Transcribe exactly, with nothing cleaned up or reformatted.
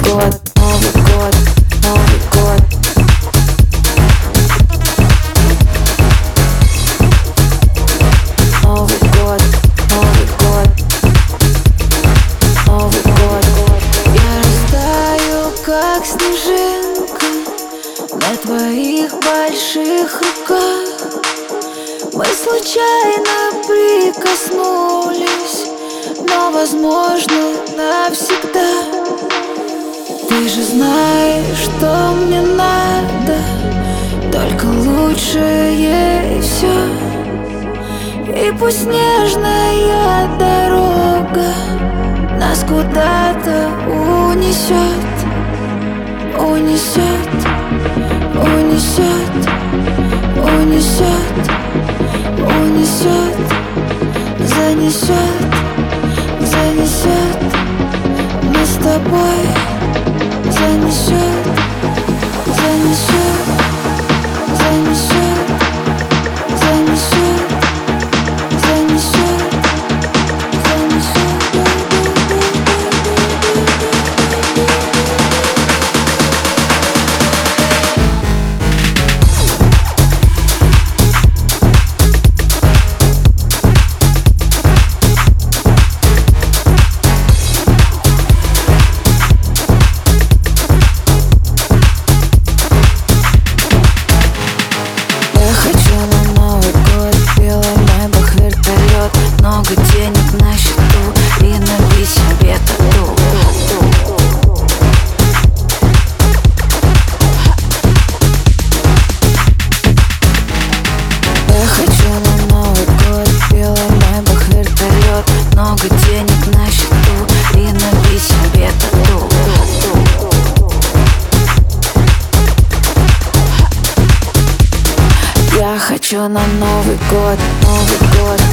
год, Новый год, Новый год. Новый год, Новый год, Новый год. Я растаю, как снежинка на твоих больших руках. Мы случайно прикоснулись, но, возможно, навсегда. Ты же знаешь, что мне надо, только лучшее и все. И пусть снежная дорога нас куда-то унесет, унесет, унесет, унесет, унесет, занесет, занесет. Мы с тобой занесет, занесет, занесет, занесет, занесет, занесет. Много денег на счету и набить себе тату. Я хочу на Новый год в белом небах вертолет. Много денег на счету и набить себе тату. Я хочу на Новый год, Новый год.